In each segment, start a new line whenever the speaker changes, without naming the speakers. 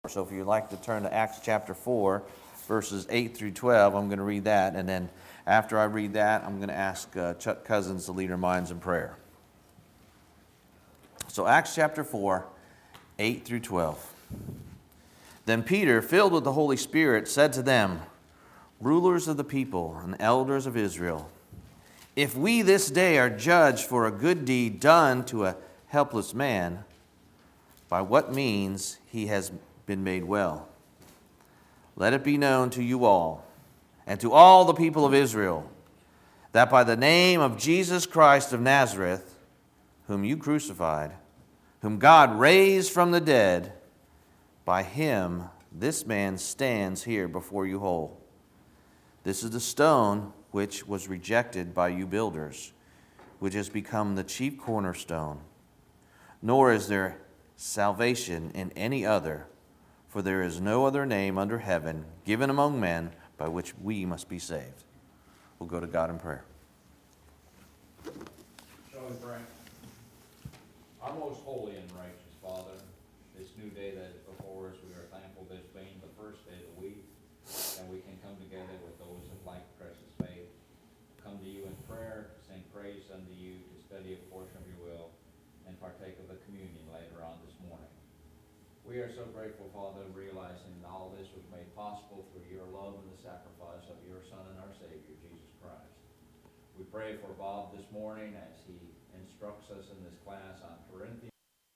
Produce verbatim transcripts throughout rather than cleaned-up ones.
So if you'd like to turn to Acts chapter four, verses eight through twelve, I'm going to read that. And then after I read that, I'm going to ask uh, Chuck Cousins to lead our minds in prayer. So Acts chapter four, eight through twelve. Then Peter, filled with the Holy Spirit, said to them, "Rulers of the people and elders of Israel, if we this day are judged for a good deed done to a helpless man, by what means he has been made well, let it be known to you all and to all the people of Israel that by the name of Jesus Christ of Nazareth, whom you crucified, whom God raised from the dead, by him this man stands here before you whole. This is the stone which was rejected by you builders, which has become the chief cornerstone. Nor is there salvation in any other, for there is no other name under heaven given among men by which we must be saved." We'll go to God in prayer.
Shall we pray? Our most holy and righteous Father, this new day that is before us, we are thankful this being the first day of the week, and we can come together with those of like precious faith, come to you in prayer, sing praise unto you, to study a portion of your will, and partake of the communion later on this morning. We are so grateful, Father, realizing that all this was made possible through your love and the sacrifice of your Son and our Savior, Jesus Christ. We pray for Bob this morning as he instructs us in this class on Corinthians.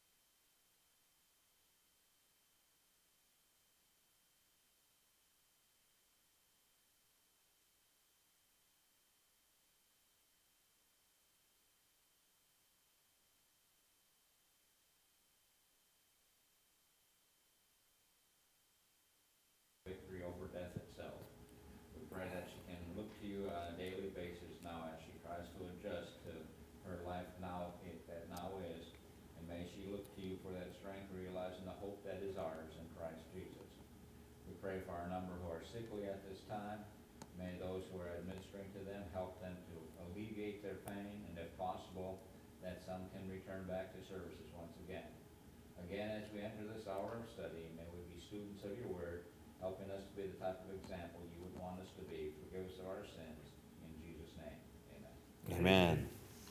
Victory over death itself. We pray that she can look to you on a daily basis now as she tries to adjust to her life now that now is, and may she look to you for that strength, realizing the hope that is ours in Christ Jesus. We pray for our number who are sickly at this time. May those who are administering to them help them to alleviate their pain, and if possible, that some can return back to services once again. Again, as we enter this hour of study, may we be students of your word, helping us to be the type of example you would want us to be. Forgive us of our sins. In Jesus' name, amen.
Amen.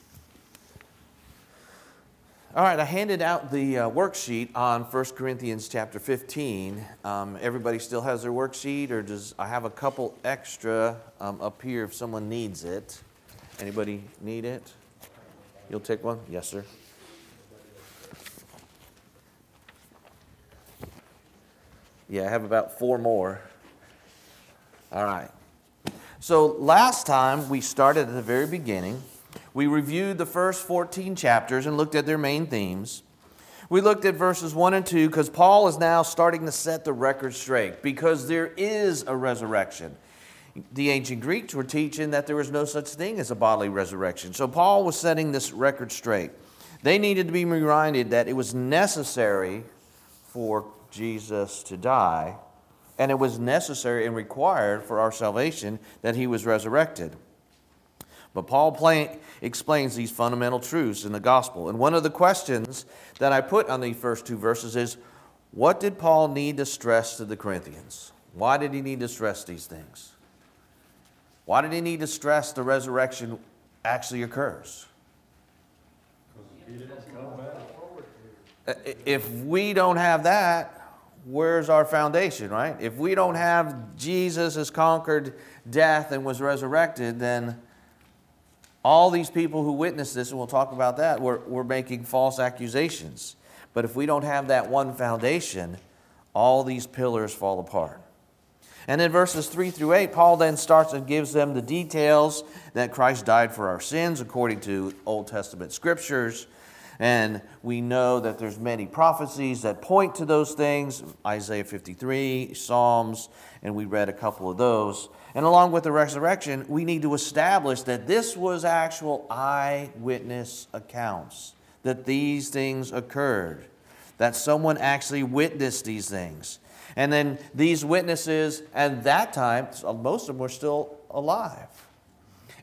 All right, I handed out the uh, worksheet on First Corinthians chapter fifteen. Um, everybody still has their worksheet, or does I have a couple extra um, up here if someone needs it? Anybody need it? You'll take one? Yes, sir. Yeah, I have about four more. All right. So last time we started at the very beginning. We reviewed the first fourteen chapters and looked at their main themes. We looked at verses one and two because Paul is now starting to set the record straight because there is a resurrection. The ancient Greeks were teaching that there was no such thing as a bodily resurrection. So Paul was setting this record straight. They needed to be reminded that it was necessary for Jesus to die, and it was necessary and required for our salvation that he was resurrected. But Paul play, explains these fundamental truths in the gospel. And one of the questions that I put on the first two verses is, what did Paul need to stress to the Corinthians? Why did he need to stress these things? Why did he need to stress the resurrection actually occurs? If we don't have that, where's our foundation, right? If we don't have Jesus has conquered death and was resurrected, then all these people who witnessed this, and we'll talk about that, we're, we're making false accusations. But if we don't have that one foundation, all these pillars fall apart. And in verses three through eight, Paul then starts and gives them the details that Christ died for our sins according to Old Testament scriptures. And we know that there's many prophecies that point to those things, Isaiah fifty-three, Psalms, and we read a couple of those. And along with the resurrection, we need to establish that this was actual eyewitness accounts, that these things occurred, that someone actually witnessed these things. And then these witnesses, at that time, most of them were still alive.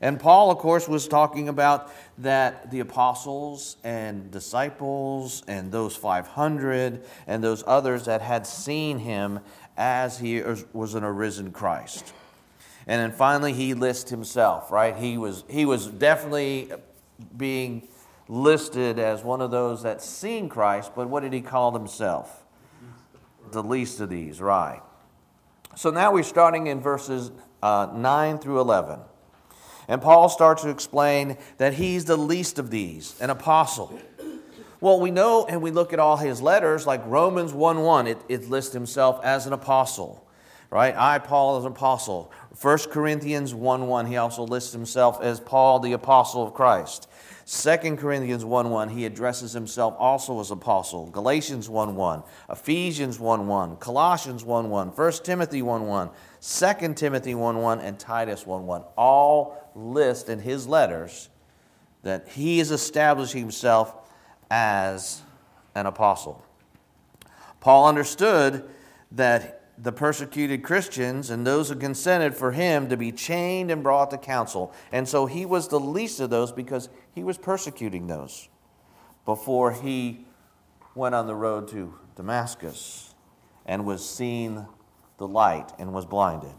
And Paul, of course, was talking about that the apostles and disciples and those five hundred and those others that had seen him as he was an arisen Christ. And then finally he lists himself, right? He was, he was definitely being listed as one of those that seen Christ, but what did he call himself? The least of these, right. So now we're starting in verses uh, nine through eleven. And Paul starts to explain that he's the least of these, an apostle. Well, we know, and we look at all his letters, like Romans one one, it, it lists himself as an apostle, right? I, Paul, as an apostle. First Corinthians one one, he also lists himself as Paul, the apostle of Christ. Second Corinthians one one, he addresses himself also as apostle. Galatians one one, Ephesians one one, Colossians one one, First Timothy one one, Second Timothy one one, and Titus one one. All list in his letters that he is establishing himself as an apostle. Paul understood that the persecuted Christians and those who consented for him to be chained and brought to council. And so he was the least of those because he was persecuting those before he went on the road to Damascus and was seen the light and was blinded.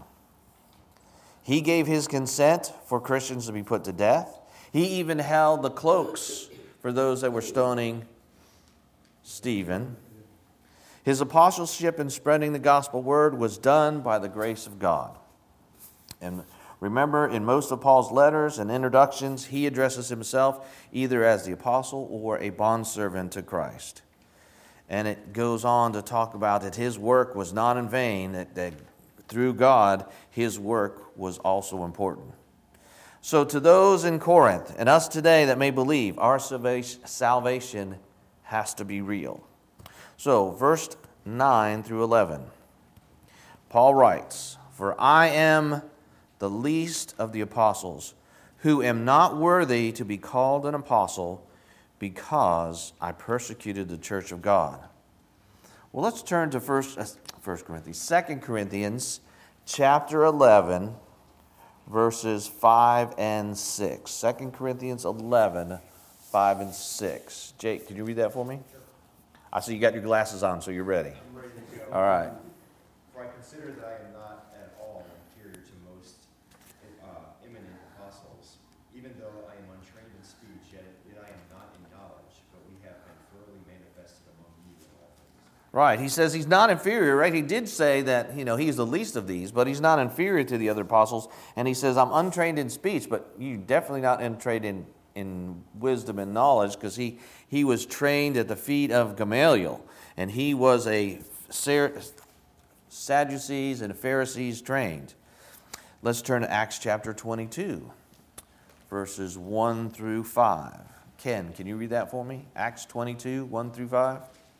He gave his consent for Christians to be put to death. He even held the cloaks for those that were stoning Stephen. His apostleship in spreading the gospel word was done by the grace of God. And remember, in most of Paul's letters and introductions, he addresses himself either as the apostle or a bondservant to Christ. And it goes on to talk about that his work was not in vain, that, that through God, his work was also important. So to those in Corinth and us today that may believe, our salvation has to be real. So, verse nine through eleven, Paul writes, "For I am the least of the apostles, who am not worthy to be called an apostle, because I persecuted the church of God." Well, let's turn to first, uh, First Corinthians, Second Corinthians, chapter eleven, verses five and six. Second Corinthians eleven, five and six. Jake, can you read that for me? I see you got your glasses on, so you're ready.
I'm ready to go.
All right.
For I consider that I am not at all inferior to most uh, eminent apostles, even though I am untrained in speech, yet, yet I am not in knowledge, but we have been thoroughly manifested among you in all things.
Right. He says he's not inferior, right? He did say that, you know, he's the least of these, but he's not inferior to the other apostles. And he says, I'm untrained in speech, but you definitely not untrained in in wisdom and knowledge, because he, he was trained at the feet of Gamaliel, and he was a Sadducees and Pharisees trained. Let's turn to Acts chapter twenty-two, verses one through five. Ken, can you read that for me? Acts twenty-two, one through five.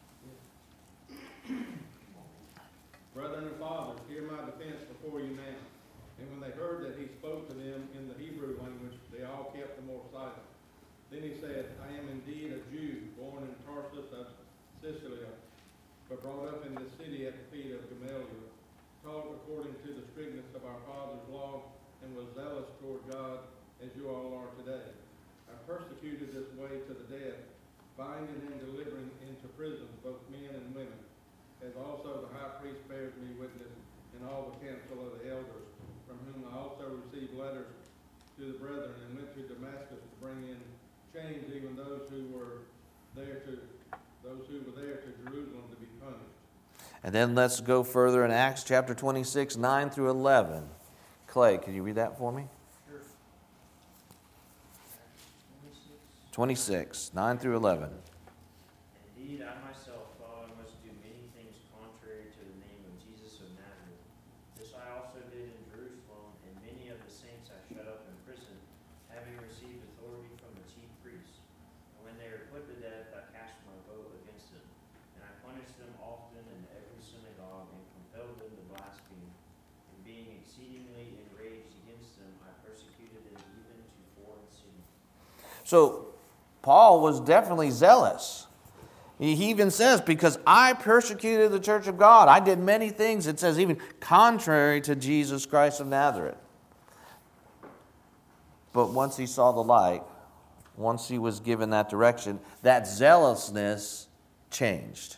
Brethren and fathers, hear my defense before you now. And when they heard that he spoke to them in the Hebrew language, they all kept the more silent. Then he said, I am indeed a Jew, born in Tarsus of Cilicia, but brought up in the city at the feet of Gamaliel, taught according to the strictness of our father's law, and was zealous toward God, as you all are today. I persecuted this way to the death, binding and delivering into prison both men and women, as also the high priest bears me witness in all the council of the elders, from whom I also received letters to the brethren, and went to Damascus to bring in chains even those who were there to those who were there to Jerusalem to be punished.
And then let's go further in Acts chapter twenty-six, nine through eleven. Clay, can you read that for me?
Sure.
twenty-six, nine through eleven.
Indeed, I myself thought I must do many things contrary to the name of Jesus of Nazareth. This I also did in Jerusalem, and many of the saints I shut up in prison, having received authority from the chief priests. And when they were put to death, I cast my vote against them. And I punished them often in every synagogue, and compelled them to blaspheme. And being exceedingly enraged against them, I persecuted them even to foreign cities.
So, Paul was definitely zealous. He even says, because I persecuted the church of God. I did many things, it says, even contrary to Jesus Christ of Nazareth. But once he saw the light, once he was given that direction, that zealousness changed.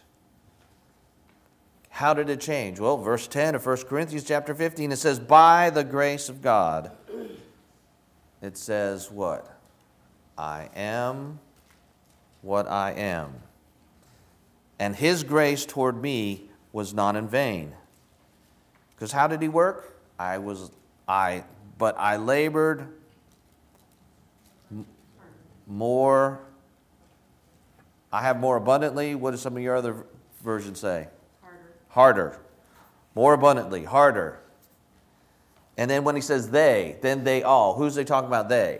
How did it change? Well, verse ten of First Corinthians chapter fifteen, it says, by the grace of God. It says what? I am what I am. And his grace toward me was not in vain. Because how did he work? I was, I, but I labored m- more. I have more abundantly. What do some of your other versions say? Harder, more abundantly, harder. And then when he says they, then they all. Who's they talking about they?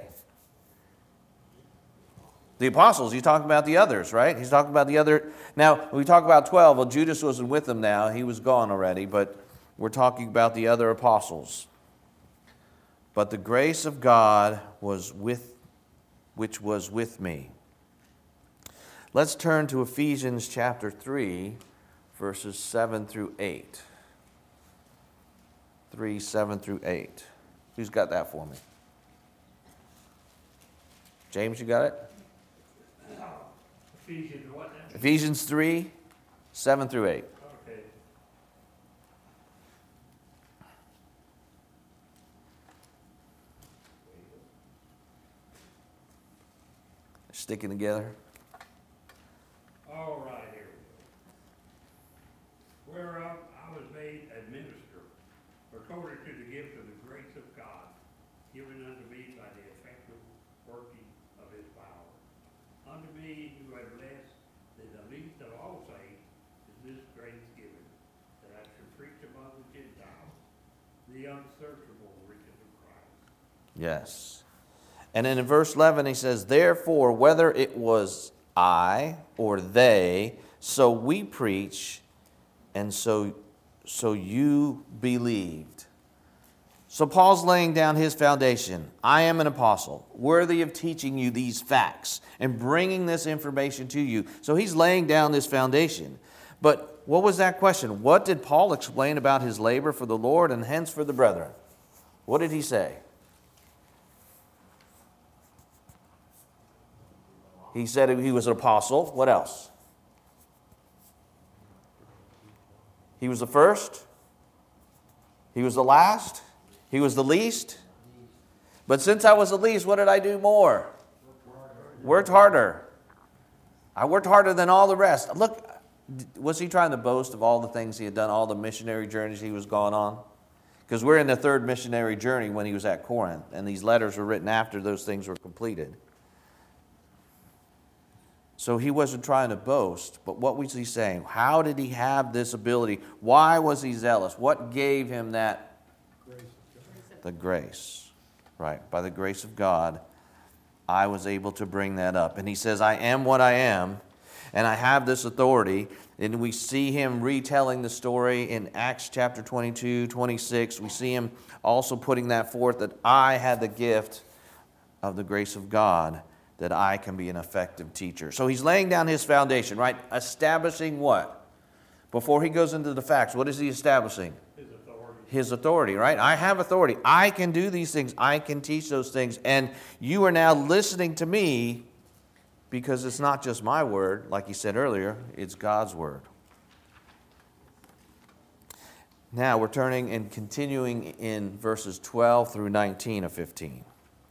The apostles. He's talking about the others, right? He's talking about the other. Now, when we talk about twelve, well, Judas wasn't with them now. He was gone already, but we're talking about the other apostles. But the grace of God was with, which was with me. Let's turn to Ephesians chapter three. Verses seven through eight. three, seven through eight. Who's got that for me? James, you got it?
Ephesians what now?
Ephesians three, seven through eight.
Okay.
Sticking together.
All right, here we go. Whereof I was made a minister, according to the gift of the grace of God, given unto me by the effective working of his power. Unto me who have less than the least of all saints is this grace given, that I should preach among the Gentiles the unsearchable riches of Christ.
Yes. And then in verse eleven he says, therefore, whether it was I or they, so we preach, and so, so you believed. So Paul's laying down his foundation. I am an apostle, worthy of teaching you these facts and bringing this information to you. So he's laying down this foundation. But what was that question? What did Paul explain about his labor for the Lord and hence for the brethren? What did he say? He said he was an apostle. What else? He was the first. He was the last. He was the least. But since I was the least, what did I do more? Worked harder. I worked harder than all the rest. Look, was he trying to boast of all the things he had done, all the missionary journeys he was going on? Because we're in the third missionary journey when he was at Corinth, and these letters were written after those things were completed. So he wasn't trying to boast, but what was he saying? How did he have this ability? Why was he zealous? What gave him that? Grace. The grace. Right. By the grace of God, I was able to bring that up. And he says, I am what I am, and I have this authority. And we see him retelling the story in Acts chapter twenty-two, twenty-six. We see him also putting that forth, that I had the gift of the grace of God, that I can be an effective teacher. So he's laying down his foundation, right? Establishing what? Before he goes into the facts, what is he establishing?
His authority.
His authority, right? I have authority. I can do these things. I can teach those things. And you are now listening to me because it's not just my word, like he said earlier, it's God's word. Now we're turning and continuing in verses twelve through nineteen of fifteen.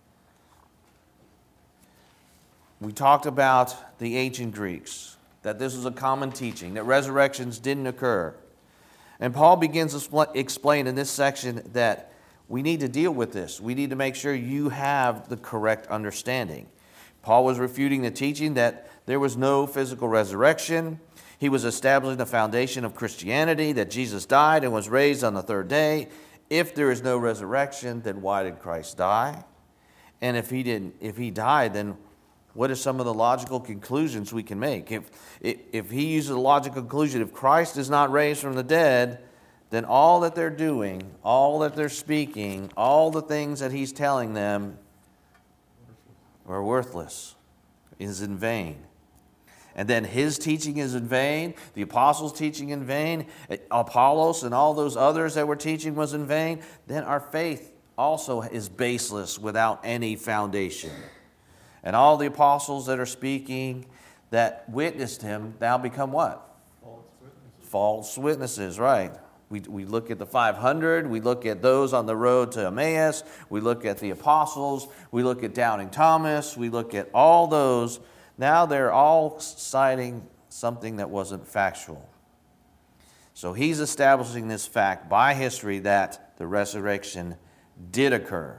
We talked about the ancient Greeks, that this was a common teaching, that resurrections didn't occur. And Paul begins to explain in this section that we need to deal with this. We need to make sure you have the correct understanding. Paul was refuting the teaching that there was no physical resurrection. He was establishing the foundation of Christianity, that Jesus died and was raised on the third day. If there is no resurrection, then why did Christ die? And if he didn't, if he died, then what are some of the logical conclusions we can make? If, if, if he uses a logical conclusion, if Christ is not raised from the dead, then all that they're doing, all that they're speaking, all the things that he's telling them are worthless, is in vain. And then his teaching is in vain, the apostles' teaching in vain, Apollos and all those others that were teaching was in vain, then our faith also is baseless without any foundation. And all the apostles that are speaking that witnessed him now become what?
False witnesses.
False witnesses, right. We, we look at the five hundred, we look at those on the road to Emmaus, we look at the apostles, we look at Doubting Thomas, we look at all those. Now they're all citing something that wasn't factual. So he's establishing this fact by history that the resurrection did occur.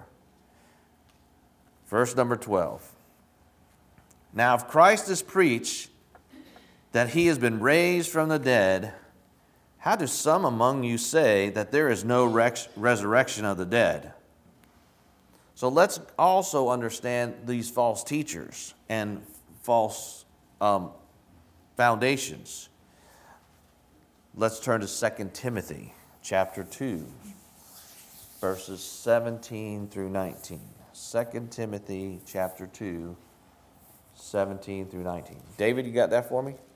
Verse number twelve. Now if Christ is preached that he has been raised from the dead, how do some among you say that there is no rex- resurrection of the dead? So let's also understand these false teachers and false um, foundations. Let's turn to Second Timothy chapter two, verses seventeen through nineteen. Second Timothy chapter two, seventeen through nineteen. David, you got that for me?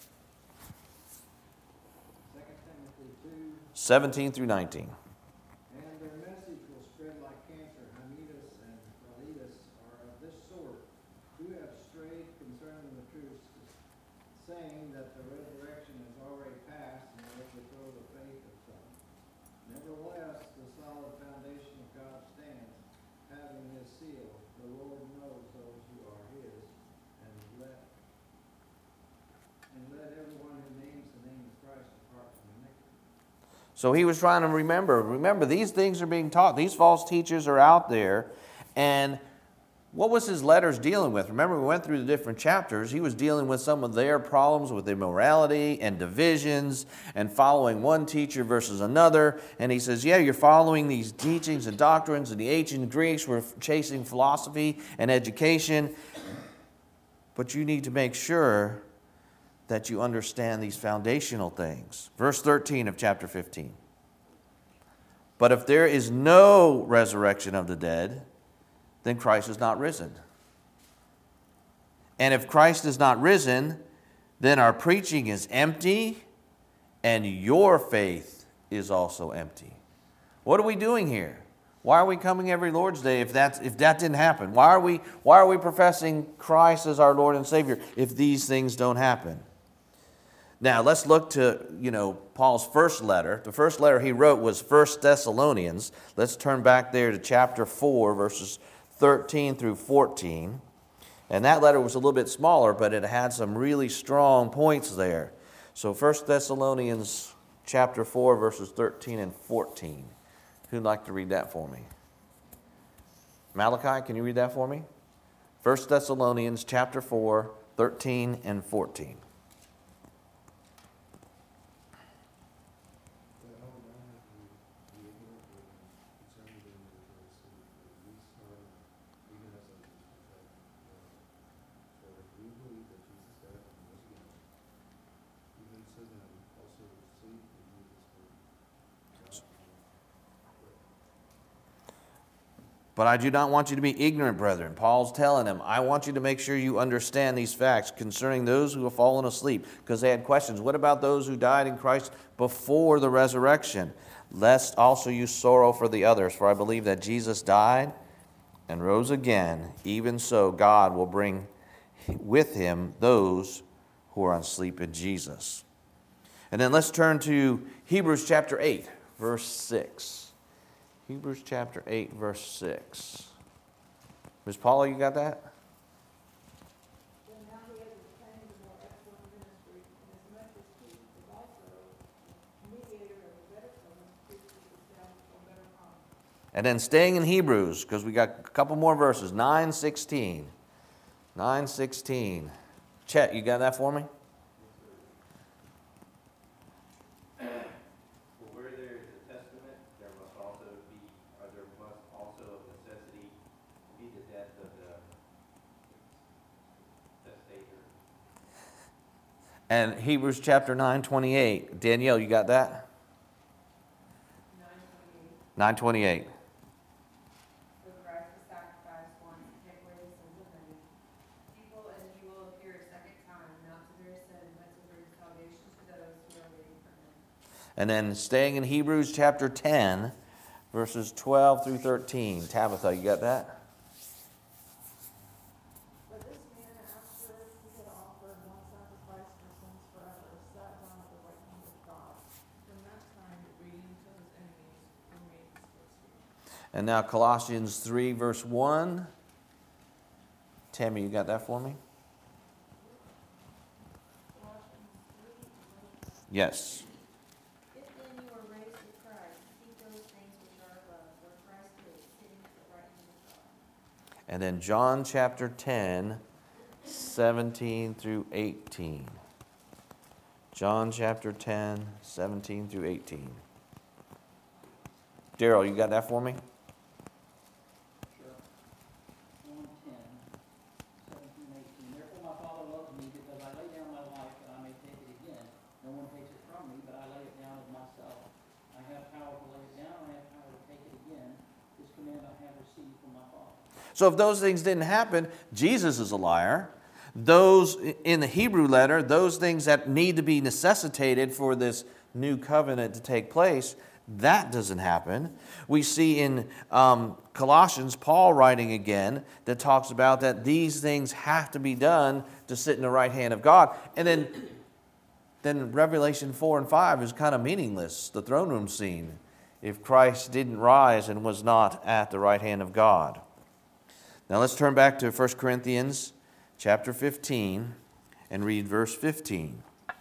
Second Timothy two,
seventeen through nineteen.
and their message will spread like cancer. Hymenaeus and Philetus are of this sort, who have strayed concerning the truth, saying that the resurrection has already passed, and they overthrow the faith of some. Nevertheless, the solid foundation of God stands, having his seal. The Lord knows those who are his, and let and let everyone who names the name of Christ depart from iniquity.
So he was trying to remember. Remember, these things are being taught. These false teachers are out there. And what was his letters dealing with? Remember, we went through the different chapters. He was dealing with some of their problems with immorality and divisions and following one teacher versus another. And he says, yeah, you're following these teachings and doctrines, and the ancient Greeks were chasing philosophy and education. But you need to make sure that you understand these foundational things. Verse thirteen of chapter fifteen. But if there is no resurrection of the dead, then Christ is not risen. And if Christ is not risen, then our preaching is empty, and your faith is also empty. What are we doing here? Why are we coming every Lord's Day if that's if that didn't happen? Why are we why are we professing Christ as our Lord and Savior if these things don't happen? Now, let's look to, you know, Paul's first letter. The first letter he wrote was First Thessalonians. Let's turn back there to chapter four, verses thirteen through fourteen. And that letter was a little bit smaller, but it had some really strong points there. So First Thessalonians chapter four, verses thirteen and fourteen. Who'd like to read that for me? Malachi, can you read that for me? First Thessalonians chapter four, thirteen and fourteen. But I do not want you to be ignorant, brethren. Paul's telling them, I want you to make sure you understand these facts concerning those who have fallen asleep. Because they had questions. What about those who died in Christ before the resurrection? Lest also you sorrow for the others. For I believe that Jesus died and rose again. Even so, God will bring with him those who are asleep in Jesus. And then let's turn to Hebrews chapter eight, verse six. Hebrews chapter eight, verse six. Miz Paula, you got that?
Then now he has obtained a more excellent ministry, inasmuch as he is also mediator of a better covenant, which is established on better promise.
And then staying in Hebrews, because we got a couple more verses, nine sixteen. nine sixteen. Chet, you got that for me?
Where there is a testament, there must also be, or there must also of necessity be the death of the testator.
And Hebrews chapter nine twenty-eight. Danielle, you got that? nine twenty-eight.
For Christ was sacrificed once to take away the sins of many people, and he will appear a second time, not to their sin, but to bring salvation to those who are waiting for him.
And then staying in Hebrews chapter ten, verses twelve through thirteen. Tabitha, you got that?
But this man, after he had offered one sacrifice for sins forever, sat down at the right hand of God. From that time, reading to his enemies who made his footstool.
And now Colossians three, verse one. Tammy, you got that for me?
Colossians three, verse
Yes.
If then you are raised with Christ, seek those things which are above, where Christ is, sitting at the right hand of God.
And then John chapter ten, seventeen through eighteen. John chapter ten, seventeen through eighteen. Daryl, you got that for me?
Sure. John ten, seventeen, eighteen. Therefore my Father loves me, because I lay down my life that I may take it again. No one takes it from me, but I lay it down of myself. I have power to lay it down, I have power to take it again. This command I have received from my Father.
So if those things didn't happen, Jesus is a liar. Those in the Hebrew letter, those things that need to be necessitated for this new covenant to take place, that doesn't happen. We see in um, Colossians, Paul writing again, that talks about that these things have to be done to sit in the right hand of God. And then, then Revelation four and five is kind of meaningless, the throne room scene, if Christ didn't rise and was not at the right hand of God. Now let's turn back to First Corinthians chapter fifteen and read verse fifteen.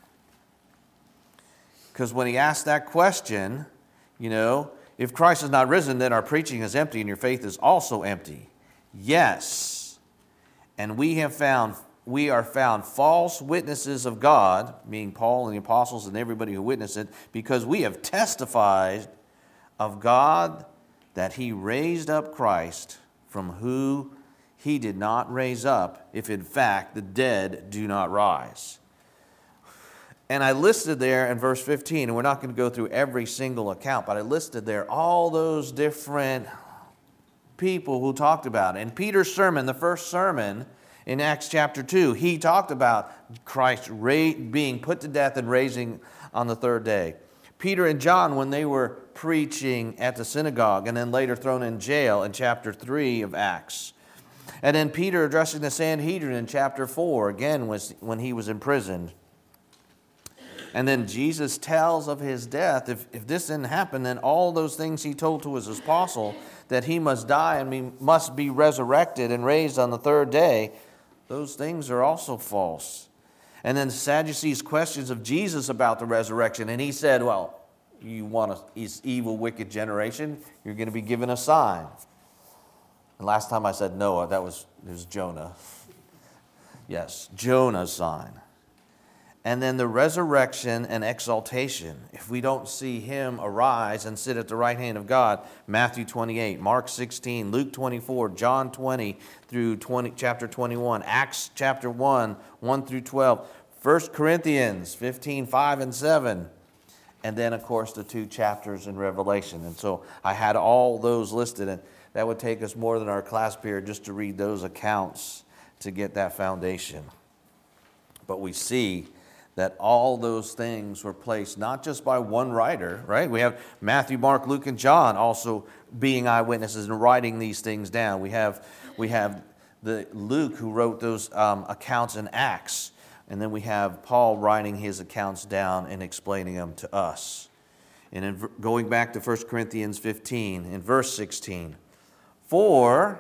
Because when he asked that question, you know, if Christ is not risen, then our preaching is empty and your faith is also empty. Yes. And we have found, we are found false witnesses of God, meaning Paul and the apostles and everybody who witnessed it, because we have testified of God that he raised up Christ, from who he did not raise up, if in fact the dead do not rise. And I listed there in verse fifteen, and we're not going to go through every single account, but I listed there all those different people who talked about it. In Peter's sermon, the first sermon in Acts chapter two, he talked about Christ being put to death and raising on the third day. Peter and John, when they were preaching at the synagogue and then later thrown in jail in chapter three of Acts. And then Peter addressing the Sanhedrin in chapter four, again, was when he was imprisoned. And then Jesus tells of his death. If, if this didn't happen, then all those things he told to his apostle, that he must die and be, must be resurrected and raised on the third day, those things are also false. And then the Sadducees' questions of Jesus about the resurrection. And he said, well, you want a this evil, wicked generation? You're going to be given a sign. And last time I said Noah, that was, it was Jonah. Yes, Jonah's sign. And then the resurrection and exaltation. If we don't see him arise and sit at the right hand of God, Matthew twenty-eight, Mark sixteen, Luke twenty-four, John twenty through twenty, chapter twenty-one, Acts chapter one, one through twelve, First Corinthians fifteen, five and seven, and then, of course, the two chapters in Revelation. And so I had all those listed, and that would take us more than our class period just to read those accounts to get that foundation. But we see that all those things were placed not just by one writer, right? We have Matthew, Mark, Luke, and John also being eyewitnesses and writing these things down. We have we have the Luke who wrote those um, accounts in Acts, and then we have Paul writing his accounts down and explaining them to us. And in, going back to First Corinthians fifteen, in verse sixteen, for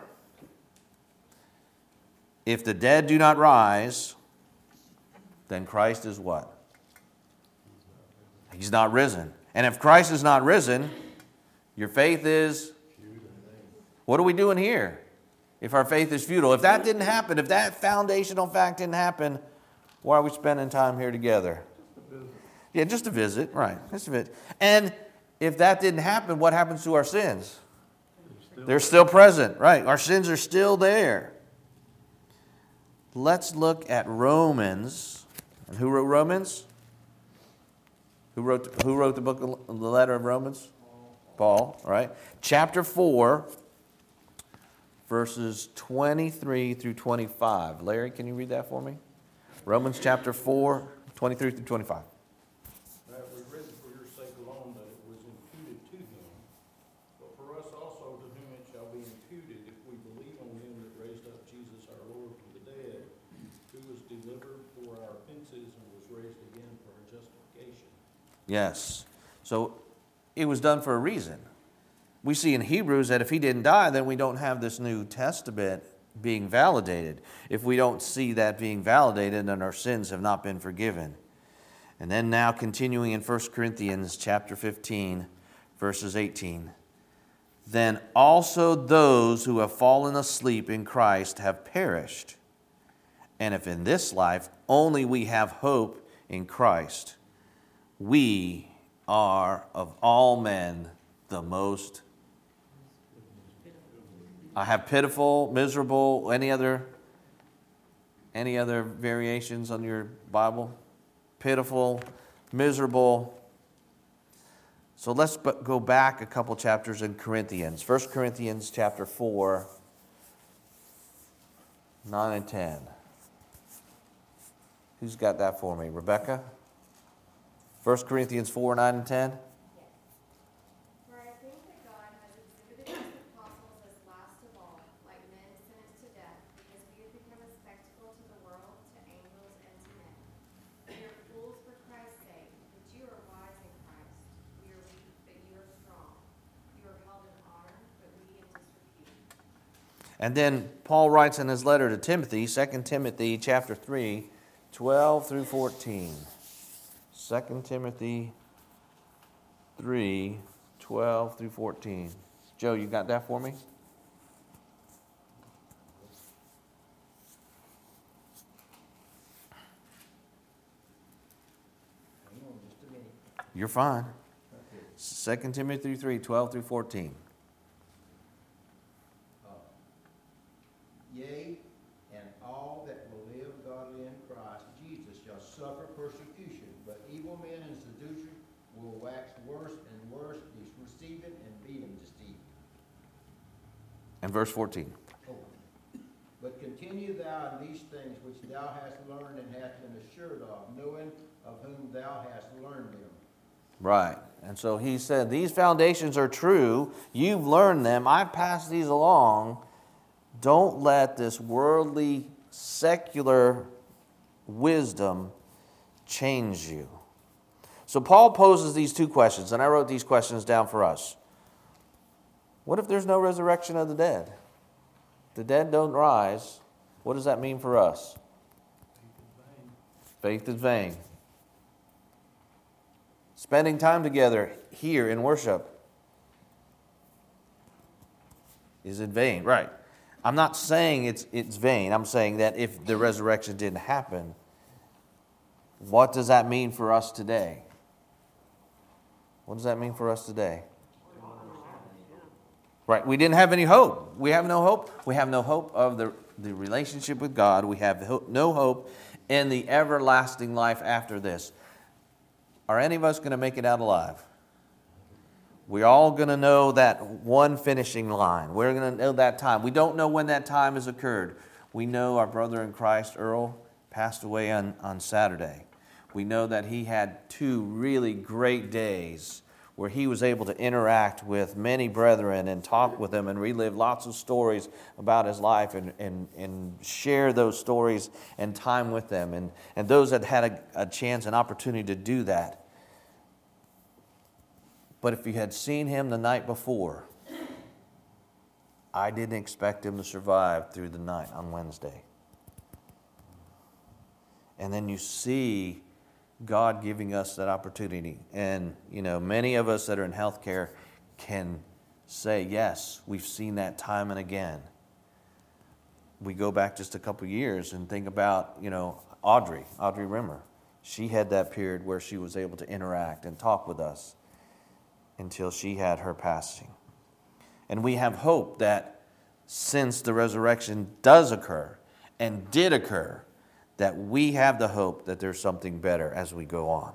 if the dead do not rise, then Christ is what? He's not risen. And if Christ is not risen, your faith is... What are we doing here? If our faith is futile. If that didn't happen, if that foundational fact didn't happen, why are we spending time here together? Just a visit. Yeah, just a visit, right. Just a visit. And if that didn't happen, what happens to our sins? Still They're still present, right. Our sins are still there. Let's look at Romans. And who wrote Romans? Who wrote, who wrote the book of the letter of Romans? Paul, right? Chapter four, verses twenty-three through twenty-five. Larry, can you read that for me? Romans chapter four, twenty-three through twenty-five.
That we read for your sake alone that it was imputed to him. But for
Yes. So it was done for a reason. We see in Hebrews that if he didn't die, then we don't have this New Testament being validated. If we don't see that being validated, then our sins have not been forgiven. And then now continuing in First Corinthians chapter fifteen, verses eighteen. Then also those who have fallen asleep in Christ have perished. And if in this life only we have hope in Christ, we are of all men the most. I have pitiful, miserable, any other, any other variations on your Bible? Pitiful, miserable. So let's go back a couple chapters in Corinthians. First Corinthians chapter four, nine and ten. Who's got that for me? Rebecca? First Corinthians four, nine and ten.
For I think that God has exhibited his apostles as last of all, like men sentenced to death, because we have become a spectacle to the world, to angels, and to men. We are fools for Christ's sake, but you are wise in Christ. We are weak, but you are strong. You are held in honor, but we in disrepute.
And then Paul writes in his letter to Timothy, Second Timothy chapter three, twelve through fourteen. Second Timothy three, twelve through fourteen. Joe, you got that for me?
Hang on just a minute.
You're fine. Second Timothy three, twelve through fourteen.
Uh, Yea, and all that will live godly in Christ Jesus shall suffer persecution, but evil men and seducers will wax worse and worse, deceiving and being deceived.
And verse fourteen.
Oh. But continue thou in these things which thou hast learned and hast been assured of, knowing of whom thou hast learned them.
Right. And so he said, these foundations are true. You've learned them. I've passed these along. Don't let this worldly, secular wisdom change you. So Paul poses these two questions, and I wrote these questions down for us. What if there's no resurrection of the dead? The dead don't rise. What does that mean for us? Faith is vain. Spending time together here in worship is in vain. Right. I'm not saying it's it's vain. I'm saying that if the resurrection didn't happen, what does that mean for us today? What does that mean for us today? Right. We didn't have any hope. We have no hope. We have no hope of the, the relationship with God. We have no hope in the everlasting life after this. Are any of us going to make it out alive? We're all going to know that one finishing line. We're going to know that time. We don't know when that time has occurred. We know our brother in Christ, Earl, passed away on, on Saturday. We know that he had two really great days where he was able to interact with many brethren and talk with them and relive lots of stories about his life and, and, and share those stories and time with them. And, and those that had a, a chance, an opportunity to do that. But if you had seen him the night before, I didn't expect him to survive through the night on Wednesday. And then you see God giving us that opportunity. And, you know, many of us that are in healthcare can say, yes, we've seen that time and again. We go back just a couple years and think about, you know, Audrey, Audrey Rimmer. She had that period where she was able to interact and talk with us until she had her passing. And we have hope that since the resurrection does occur and did occur, that we have the hope that there's something better as we go on.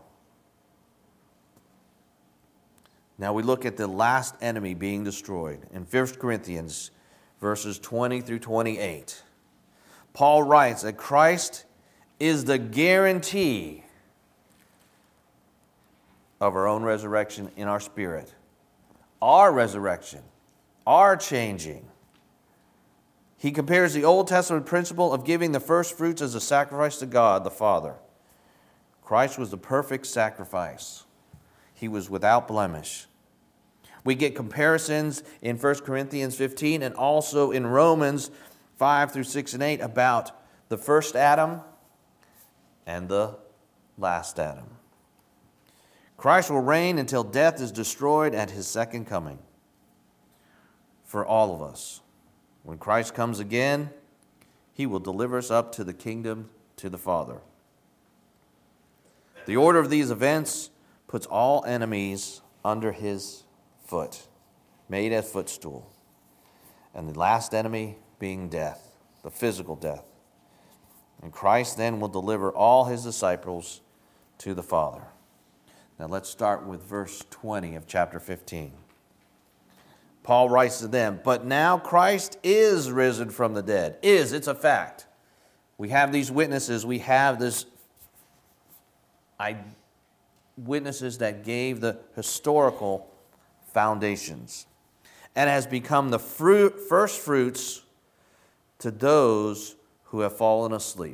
Now we look at the last enemy being destroyed. In First Corinthians, verses twenty through twenty-eight, Paul writes that Christ is the guarantee of our own resurrection in our spirit. Our resurrection, our changing. He compares the Old Testament principle of giving the first fruits as a sacrifice to God the Father. Christ was the perfect sacrifice. he was without blemish. We get comparisons in First Corinthians fifteen and also in Romans five through six and eight about the first Adam and the last Adam. Christ will reign until death is destroyed at his second coming for all of us. When Christ comes again, he will deliver us up to the kingdom, to the Father. The order of these events puts all enemies under his foot, made a footstool. And the last enemy being death, the physical death. And Christ then will deliver all his disciples to the Father. Now let's start with verse twenty of chapter fifteen. Paul writes to them, but now Christ is risen from the dead. Is, it's a fact. We have these witnesses. We have this I, witnesses that gave the historical foundations and has become the fruit, first fruits to those who have fallen asleep.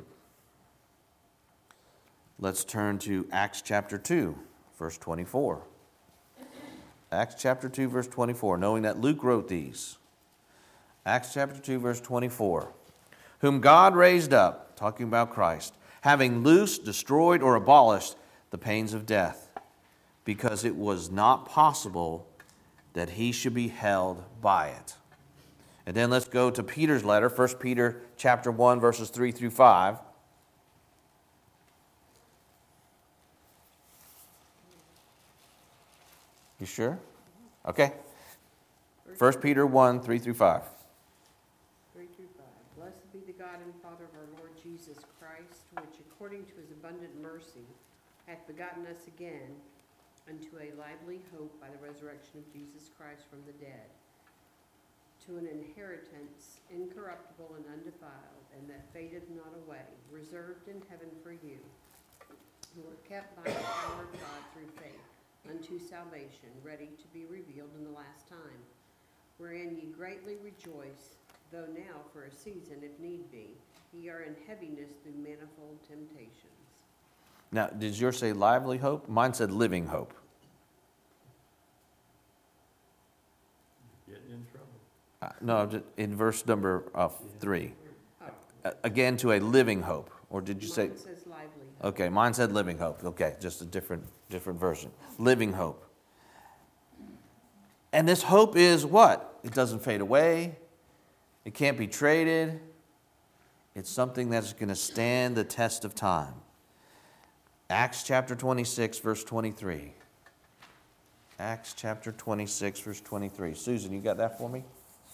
Let's turn to Acts chapter two, verse twenty-four. Acts chapter two, verse twenty-four, knowing that Luke wrote these. Acts chapter two, verse twenty-four. Whom God raised up, talking about Christ, having loosed, destroyed, or abolished the pains of death, because it was not possible that he should be held by it. And then let's go to Peter's letter, First Peter chapter one, verses three through five. You sure? Okay. First Peter one, three through five.
three through five. Blessed be the God and Father of our Lord Jesus Christ, which according to his abundant mercy hath begotten us again unto a lively hope by the resurrection of Jesus Christ from the dead, to an inheritance incorruptible and undefiled, and that fadeth not away, reserved in heaven for you, who are kept by the power of God through faith, unto salvation, ready to be revealed in the last time, wherein ye greatly rejoice, though now for a season, if need be, ye are in heaviness through manifold temptations.
Now, did yours say lively hope? Mine said living hope.
Getting in trouble.
Uh, no, just in verse number uh, three. Uh, again, to a living hope. Or did you say?
Mine says lively hope.
Okay, mine said living hope. Okay, just a different, different version. Living hope. And this hope is what? It doesn't fade away. It can't be traded. It's something that's going to stand the test of time. Acts chapter twenty-six, verse twenty-three. Acts chapter twenty-six, verse twenty-three. Susan, you got that for me?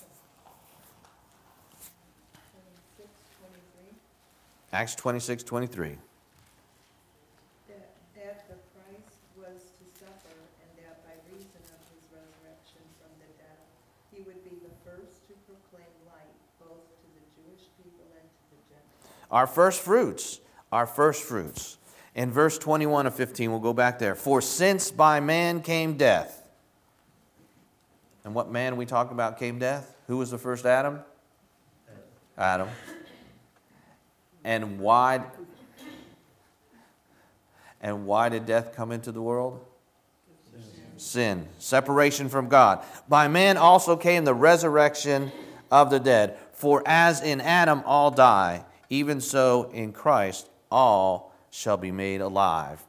twenty-six, twenty-three.
Acts twenty-six, twenty-three.
That, that the Christ was to suffer, and that by reason of his resurrection from the dead, he would be the first to proclaim light, both to the Jewish people and to the Gentiles.
Our first fruits. Our first fruits. In verse twenty-one of fifteen, we'll go back there. For since by man came death. And what man we talked about came death? Who was the first Adam? Adam. And why, and why did death come into the world? Sin. Sin. Separation from God. By man also came the resurrection of the dead. For as in Adam all die, even so in Christ all shall be made alive.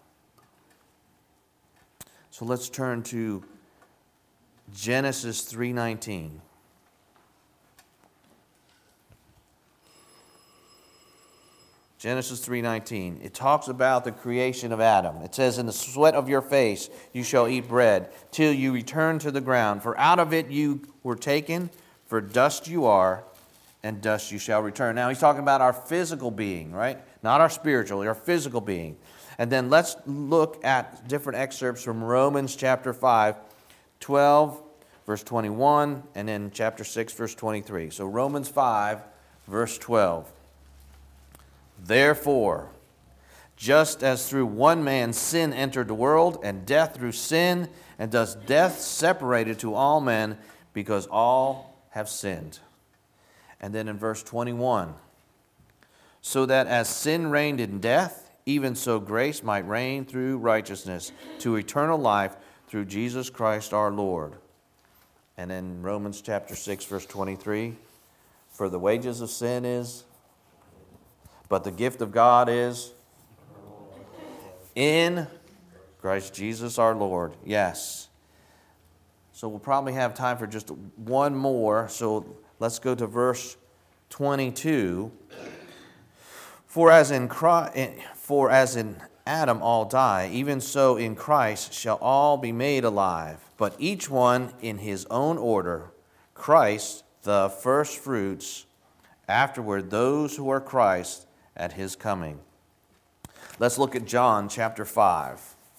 So let's turn to Genesis three nineteen. Genesis three nineteen. It talks about the creation of Adam. It says, in the sweat of your face you shall eat bread, till you return to the ground. For out of it you were taken, for dust you are, and dust you shall return. Now he's talking about our physical being, right? Not our spiritual, our physical being. And then let's look at different excerpts from Romans chapter five, twelve, verse twenty-one, and then chapter six, verse twenty-three. So Romans five, verse twelve. Therefore, just as through one man sin entered the world, and death through sin, and thus death separated to all men, because all have sinned. And then in verse twenty-one, so that as sin reigned in death, even so grace might reign through righteousness to eternal life through Jesus Christ our Lord. And in Romans chapter six, verse twenty-three, for the wages of sin is, but the gift of God is in Christ Jesus our Lord. Yes. So we'll probably have time for just one more. So let's go to verse twenty-two. For as in Christ, for as in Adam all die, even so in Christ shall all be made alive, but each one in his own order. Christ the first fruits, afterward those who are Christ at his coming. Let's look at John chapter five,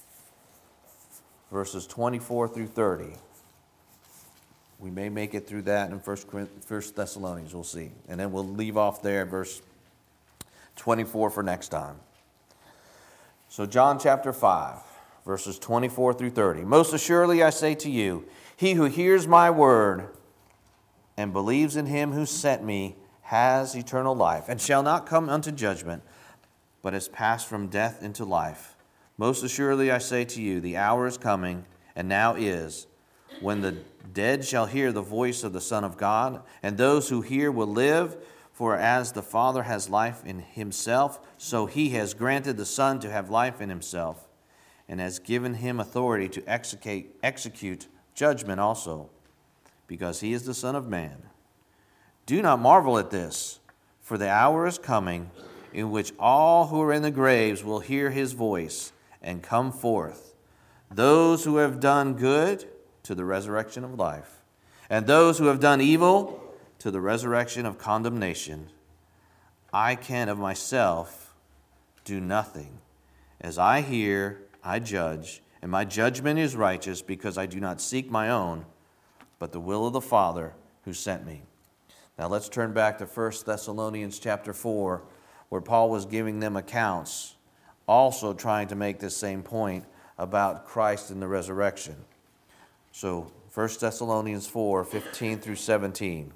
verses twenty-four through thirty. We may make it through that in First Thessalonians, we'll see. And then we'll leave off there at verse twenty-four for next time. So John chapter five, verses twenty-four through thirty. Most assuredly I say to you, he who hears my word and believes in him who sent me has eternal life, and shall not come unto judgment, but is passed from death into life. Most assuredly I say to you, the hour is coming, and now is, when the dead shall hear the voice of the Son of God, and those who hear will live. For as the Father has life in himself, so he has granted the Son to have life in himself, and has given him authority to execute, execute judgment also, because he is the Son of Man. Do not marvel at this, for the hour is coming in which all who are in the graves will hear his voice and come forth, those who have done good to the resurrection of life, and those who have done evil to the resurrection of condemnation. I can of myself do nothing. As I hear, I judge, and my judgment is righteous, because I do not seek my own, but the will of the Father who sent me. Now let's turn back to First Thessalonians chapter four, where Paul was giving them accounts, also trying to make this same point about Christ and the resurrection. So First Thessalonians four, fifteen through seventeen.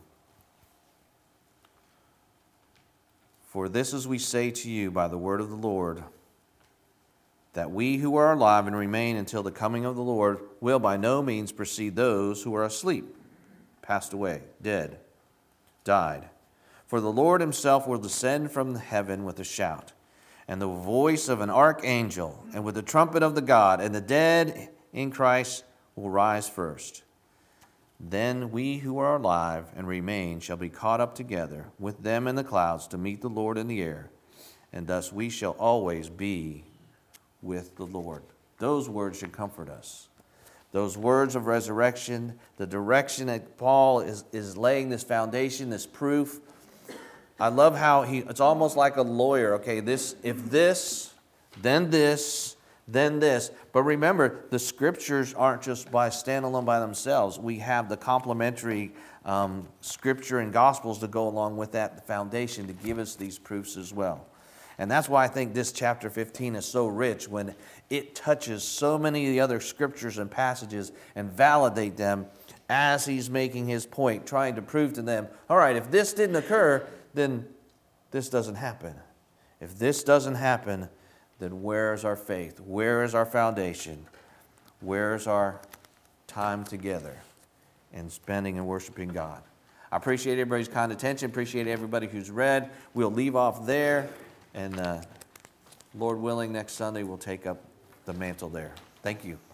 For this is we say to you by the word of the Lord, that we who are alive and remain until the coming of the Lord will by no means precede those who are asleep, passed away, dead, died. For the Lord himself will descend from heaven with a shout, and the voice of an archangel, and with the trumpet of the God, and the dead in Christ will rise first. Then we who are alive and remain shall be caught up together with them in the clouds to meet the Lord in the air, and thus we shall always be with the Lord. Those words should comfort us. Those words of resurrection, the direction that Paul is, is laying this foundation, this proof. I love how he, it's almost like a lawyer. Okay, this, if this, then this, then this. But remember, the scriptures aren't just by standalone by themselves. We have the complementary um, scripture and gospels to go along with that foundation to give us these proofs as well. And that's why I think this chapter fifteen is so rich, when it touches so many of the other scriptures and passages and validate them as he's making his point, trying to prove to them, all right, if this didn't occur, then this doesn't happen. If this doesn't happen, then where is our faith? Where is our foundation? Where is our time together and spending and worshiping God? I appreciate everybody's kind attention. Appreciate everybody who's read. We'll leave off there. And uh, Lord willing, next Sunday we'll take up the mantle there. Thank you.